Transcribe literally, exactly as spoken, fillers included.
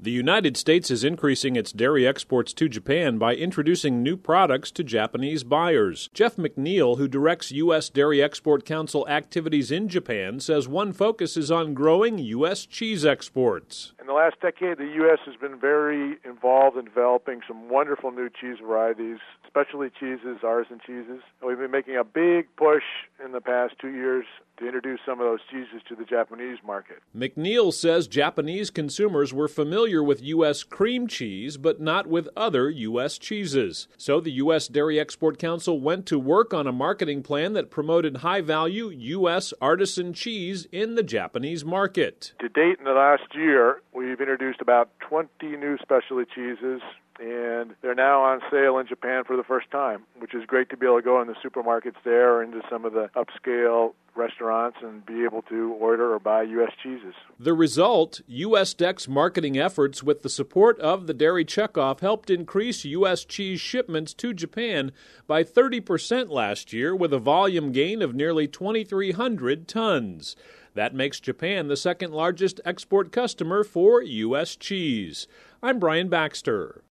The United States is increasing its dairy exports to Japan by introducing new products to Japanese buyers. Jeff McNeil, who directs U S Dairy Export Council activities in Japan, says one focus is on growing U S cheese exports. In the last decade, the U S has been very involved in developing some wonderful new cheese varieties, specialty cheeses, artisan cheeses. We've been making a big push in the past two years to introduce some of those cheeses to the Japanese market. McNeil says Japanese consumers were familiar with U S cream cheese, but not with other U S cheeses. So the U S Dairy Export Council went to work on a marketing plan that promoted high-value U S artisan cheese in the Japanese market. To date, in the last year, we've introduced about twenty new specialty cheeses, and they're now on sale in Japan for the first time, which is great to be able to go in the supermarkets there or into some of the upscale restaurants and be able to order or buy U S cheeses. The result, U S D E C's marketing efforts with the support of the Dairy Checkoff helped increase U S cheese shipments to Japan by thirty percent last year with a volume gain of nearly twenty-three hundred tons. That makes Japan the second largest export customer for U S cheese. I'm Brian Baxter.